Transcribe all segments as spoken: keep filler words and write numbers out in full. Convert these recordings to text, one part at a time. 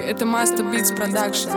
Это Master Beats Production.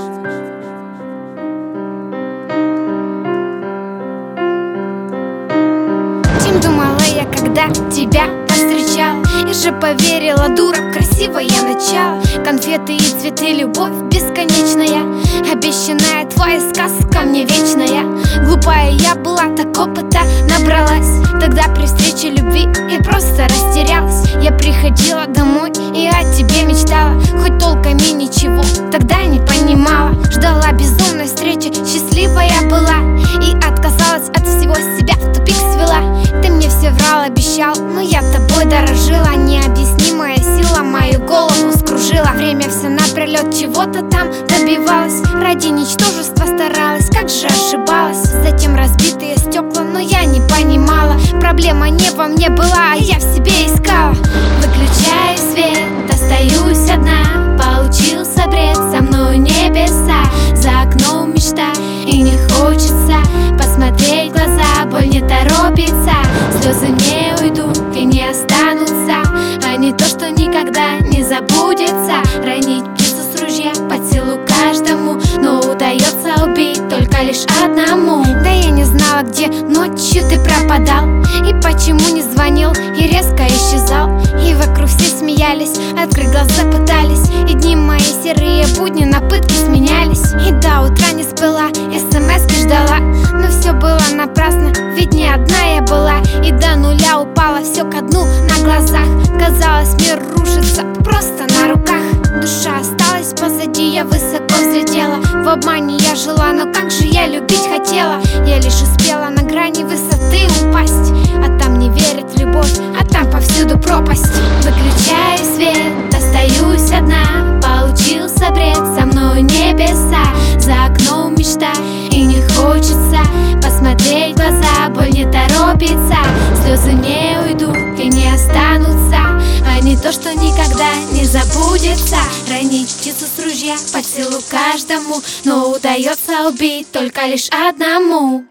Чем думала я, когда тебя повстречала? И же поверила, дура, красивое начало. Конфеты и цветы, любовь бесконечная, обещанная твоя сказка мне вечная. Глупая я была, так опыта набралась. Тогда при встрече любви я просто растерялась. Я приходила домой и о тебе мечтала, хоть толком и ничего тогда не понимала. Ждала безумной встречи, счастливая была, и отказалась от всего, себя в тупик свела. Ты мне все врал, обещал, но я тобой дорожила. Необъяснимая сила мою голову скружила. Время все напролет чего-то там добивалась, ради ничтожества старалась, как же ошибалась. Затем разбитые стекла, но я не понимала, проблема не во мне была, а я в себе искала. Выключаю свет, остаюсь одна, получился бред, со мной небеса, за окном мечта, и не хочется посмотреть в глаза, боль не торопится, слезы не уйдут и не останутся, а не то, что никогда не забудется. Ранить птицу с ружья под силу каждому, но удается убить только лишь одному. Да я не знала, где ночью ты пропадал, и почему не звонил и резко исчезал. И вокруг все смеялись, открыть глаза пытались, и дни мои серые будни на пытки сменялись. И до утра не спала, смс-ки ждала, но все было напрасно, ведь не одна я была. И до нуля упала, все ко дну на глазах. Казалось, мир рушится просто на руках. Душа осталась позади, я высоко взлетела. В обмане я жила, но как же я любить хотела. Я лишь успела на грани высоты упасть, а там не верят в любовь, а там повсюду пропасть. Выключаю свет, остаюсь одна, получился бред, со мной небеса, за окном мечта, и не хочется посмотреть в глаза, боль не торопится, слезы не уйдут и не останутся, а не то, что никогда не забудется. Ранить птицу с ружья под силу каждому, но удается убить только лишь одному.